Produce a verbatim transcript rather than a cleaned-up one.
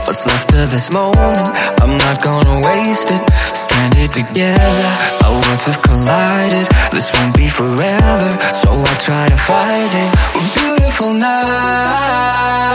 what's left of this moment. I'm not gonna waste it, stranded together. Our worlds have collided, this won't be forever, so I'll try to fight it. We're beautiful now.